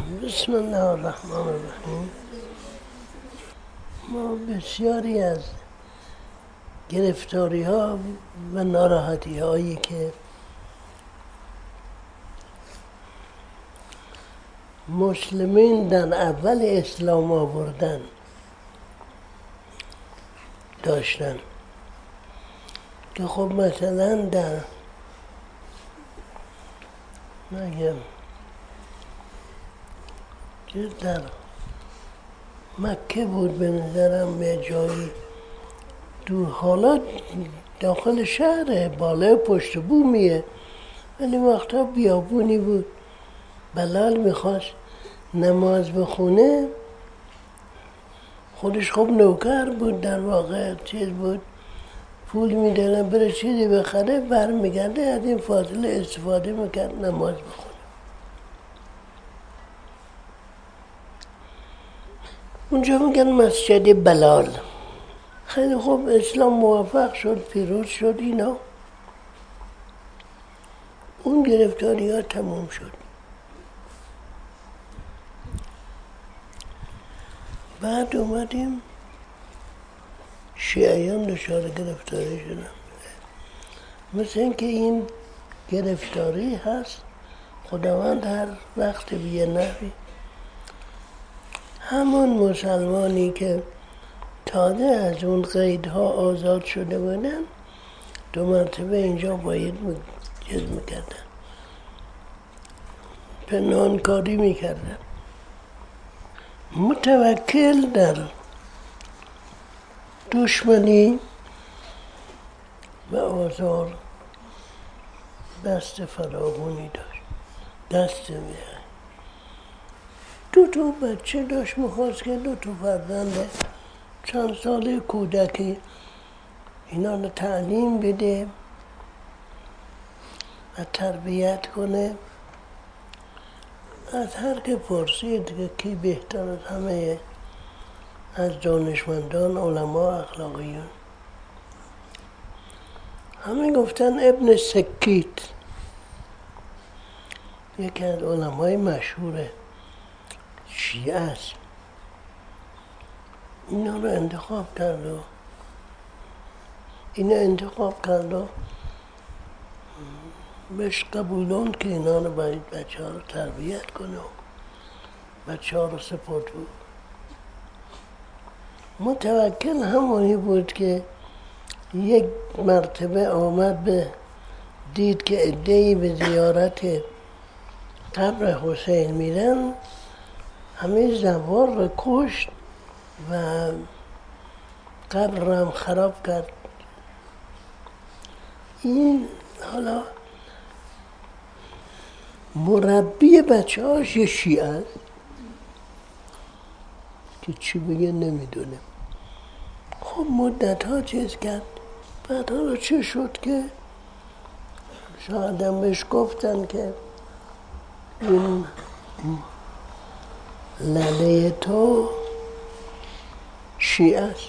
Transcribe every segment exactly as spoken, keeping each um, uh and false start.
بسم الله الرحمن الرحیم. ما بسیاری از گرفتاری ها و ناراحتی هایی که مسلمین در اول اسلام آوردن داشتن که خب مثلا در نگم که در مکه بود به نظرم به جایی دو حالا داخل شهره بالای پشت بومیه ولی وقتا بیابونی بود. بلال میخواست نماز بخونه، خودش خب نوکر بود در واقع، چیز بود پول میدادن بره چیزی بخره، برمیگرده از این فاصله استفاده میکرد نماز بخونه. اونجا میگن مسجد بلال. خیلی خوب اسلام موفق شد، پیروز شد، اینا اون گرفتاری ها تموم شد. بعد اومدیم شیعیان دچار گرفتاری شدن. مثل اینکه این گرفتاری هست خداوند هر وقت به یه نحوی همون مسلمانی که تازه از اون قیدها آزاد شده بودن دو مرتبه اینجا باید چیز میکردن، پنهانکاری میکردن. متوکل در دشمنی و آزار دست فراوانی داشت، دست میه. دو تا بچه داشت، میخواست که دو تا فرزند چند ساله کودکی اینا رو تعلیم بده و تربیت کنه. از هر که پرسید که کی بهتر از همه از دانشمندان علما اخلاقیون، همه گفتن ابن سکیت، یکی از علمای مشهور شیعه است. اینا رو انتخاب کرد و اینا انتخاب کرد و بهش قبولون که اینا رو باید بچه ها رو تربیت کنه و بچه ها رو سپورت بود. متوکل همونی بود که یک مرتبه آمد به دید که عده‌ای به زیارت قبر حسین میرن، همه زوار رو کشت و قبر رو هم خراب کرد. این حالا مربی بچه هاش یه شیعه است که چی بگه نمیدونه. خب مدت ها چیز کرد. بعد حالا چه شد که شاید هم بهش گفتن که این لله تو شیعه است.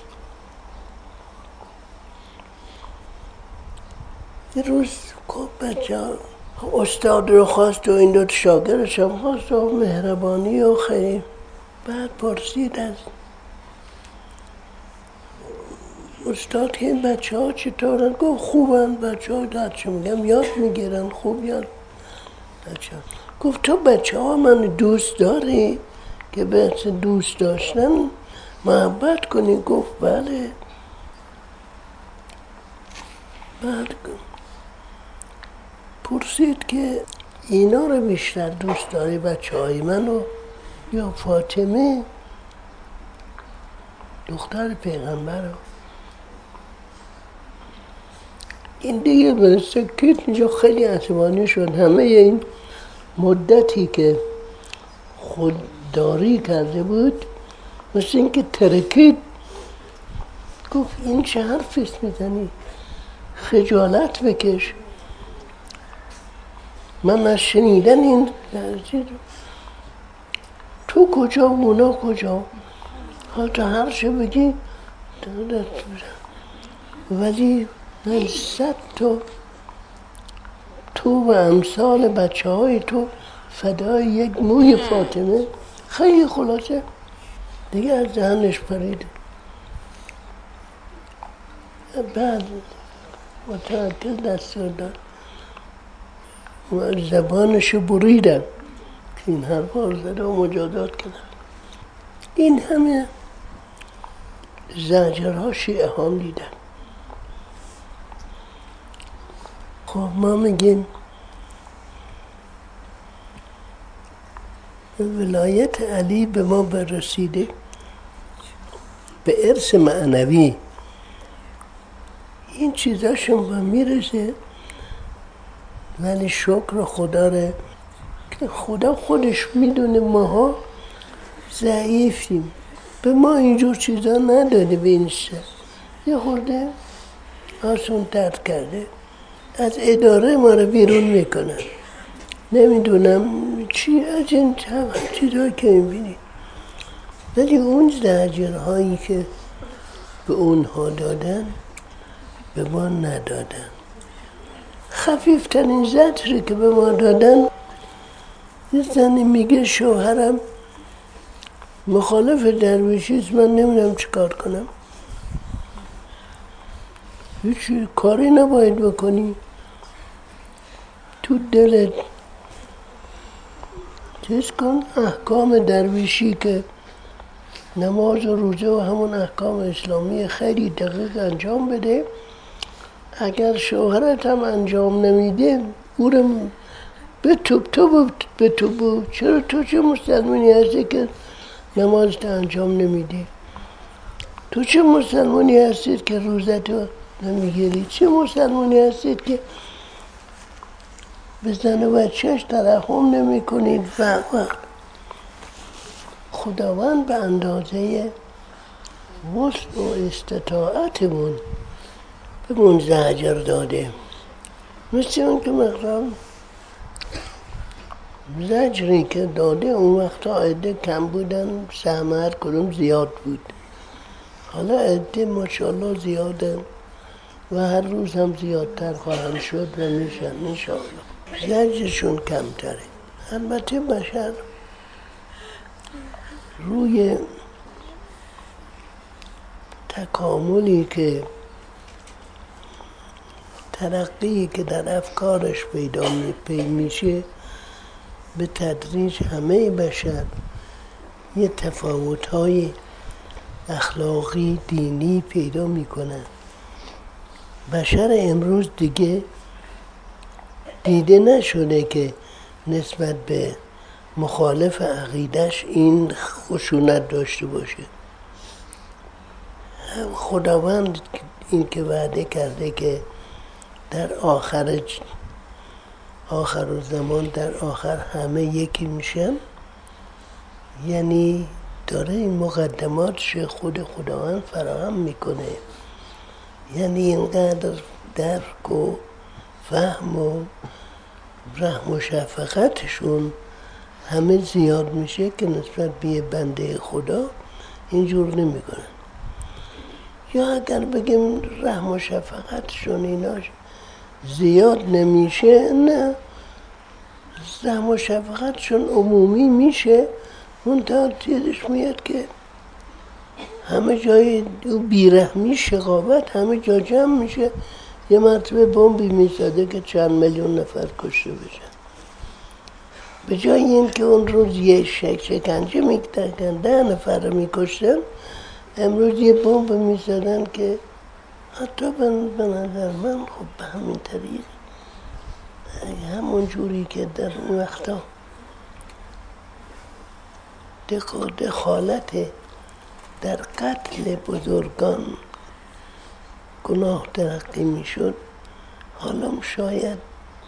یه روز خب بچه ها استاد رو خواست و این دو شاگردش هم خواست و مهربانی و خیلی. بعد پرسید از استاد که این بچه ها چطورن؟ گفت خوبن بچه ها، در چه میگم یاد میگیرن، خوب یاد بچه ها. گفت تو بچه ها من دوست داری که بحث دوست داشتن محبت کنی؟ گفت بله. بعد پرسید که اینا رو بیشتر دوست داری بچه های منو یا فاطمه دختر پیغمبر رو؟ این دیگه به سکیت اینجا خیلی عصبانی شد. همه این مدتی که خودداری کرده بود مثل اینکه ترکید. گفت این چه حرفیست میزنی؟ خجالت بکش. من از شنیدن این تو کجا و اونا کجا، حال تو هر چه بگی ولی من صد تا تو و امثال بچه های تو فدای یک موی فاطمه. خیلی خلاصه دیگه از ذهنش پرید. بعد متوکل دستور داد و زبانشو بریدن که این حرفا رو زده و مجادات کردن. این همه زجرها شیعه هم دیدن. خب ما میگیم ولایت علی به ما برسیده به ارث معنوی. این چیزاشون به میرسه، ولی شکر خدا ره که خدا خودش میدونه ماها ضعیفیم. به ما اینجور چیزا نداده به این سر. یه خورده آسون تر کرده، از اداره ما رو بیرون میکنن. نمیدونم چی از این چیزا که میبینی، ولی اون زجرهایی که به اونها دادن به ما ندادن. خفیفترین زجری که به ما دادن، یه زنی میگه شوهرم مخالف درویشیست، من نمیدونم چی کار کنم. هیچ کاری نباید بکنی، تو دلت چیز کن، احکام درویشی که نماز و روزه و همون احکام اسلامی خیلی دقیق انجام بده. اگر شوهرت هم انجام نمیده او رو به توب تو به توب. چرا تو چه مسلمانی هستی که نمازت انجام نمیدی؟ تو چه مسلمانی هستید که روزت رو نمیگیری؟ چه مسلمانی هستید که به زن و بچهش ترحم نمی کنید؟ و وقت خداوند به اندازه وسع و استطاعتمون به من زجر داده. مثل اون که مقدام زجری که داده اون وقتا عده کم بودن، سهم هر کدوم زیاد بود. حالا عده ماشاءالله زیادن و هر روز هم زیادتر خواهند شد و میشن انشاءالله. زجرشون کمتره. البته بشر روی تکاملی که ترقی که در افکارش پیدا میشه، به تدریج همه بشر یه تفاوت‌های اخلاقی دینی پیدا میکنن. بشر امروز دیگه دیده نشده که نسبت به مخالف عقیدش این خشونت داشته باشه. خداوند این که وعده کرده که در آخر آخر زمان، در آخر همه یکی میشن، یعنی داره این مقدماتش خود خداوند فراهم میکنه. یعنی اینقدر درک و فهم و رحم و شفقتشون همه زیاد میشه که نسبت به بنده خدا اینجور نمیکنن. یا اگر بگیم رحم و شفقتشون ایناش زیاد نمیشه، نه، رحم و شفقتشون عمومی میشه. منتها چیزش میاد که همه جای بیرحمی، شقاوت همه جا جمع میشه. یه مرتبه بمبی میزده که چند میلیون نفر کشته بشن. به جای این که اون روز یه شک شکنجه میکردن ده نفر رو میکشتن، امروز یه بمب میزدن که حتی به نظر من خب به همین طریق همون جوری که در اون وقتا دخالت در قتل بزرگان گناه ترقی میشد، حالا شاید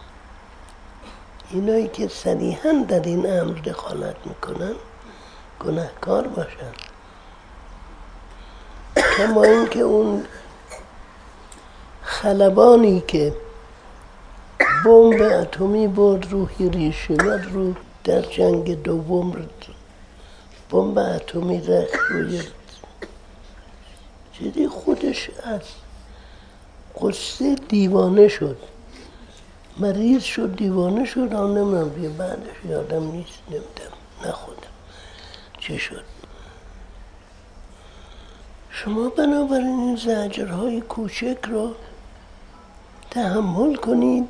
اینایی که صریحاً در این امر دخالت میکنن گناهکار باشن. کما این که اون خلبانی که بمب اتمی برد رو هیروشیما، رو در جنگ دوم بمب اتمی رخت روی چیزی، خودش از قصه دیوانه شد. مریض شد دیوانه شد آن نمیدونم بیا بعدش یادم نیست نمیدم نه خودم چه شد. شما بنابراین این زجرهای کوچک رو تحمل کنید،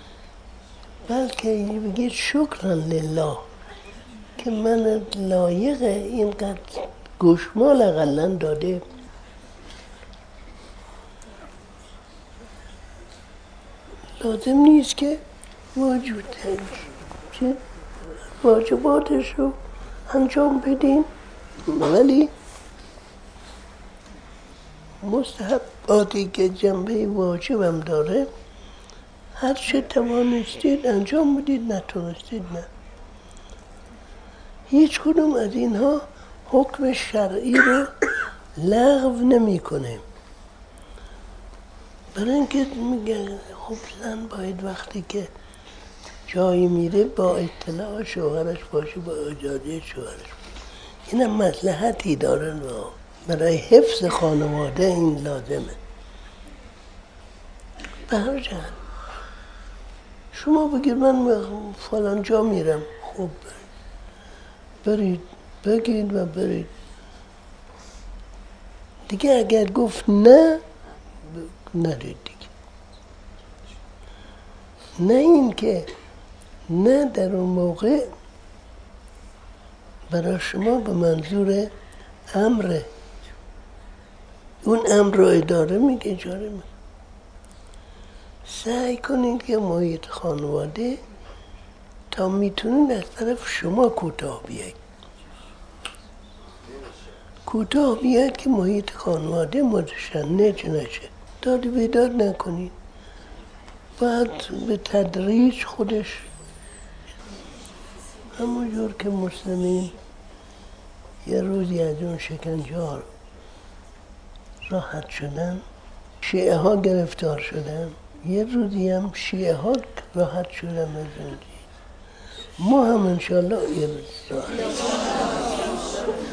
بلکه بگید شکرا لله که من لایق اینقدر گوشمال اقلا داده. لازم نیست که واجب چه واجباتش رو انجام بدین، ولی مستحباتی که جنبه واجبم داره هر چه توانستید انجام بدید، نتونستید نه. هیچ کدوم از اینها حکم شرعی رو لغو نمیکنه. برای اینکه میگه خب زن باید وقتی که جایی میره با اطلاع شوهرش باشه، با اجازه شوهرش. اینم مصلحتی داره برای حفظ خانواده، این لازمه. به هر جهت شما بگید من فلان جا میرم، خب برید بگید و برید دیگه. اگر گفت نه نرید دیگه. نه این که نه در اون موقع برای شما به منظور امره، اون امر رو اداره میگه اجاره میگه. سعی کنید که محیط خانواده تا میتونید از طرف شما کوتاه بیاید کوتاه بیاید که محیط خانواده متشنج نشه، داد بیداد نکنید. بعد به تدریج خودش همونجور که مسلمین یه روزی از اون شکنجه ها راحت شدن، شیعه ها گرفتار شدن، یه روزی هم شیعه ها راحت شدن از اون. ما هم انشالله یه روز راحت